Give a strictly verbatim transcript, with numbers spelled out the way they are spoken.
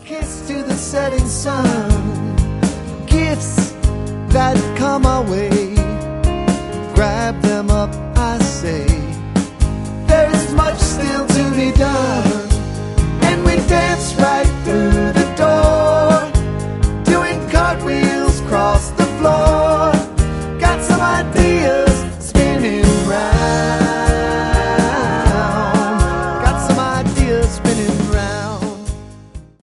kiss to the setting sun, gifts that come our way, grab them up, I say. There is much still to be done.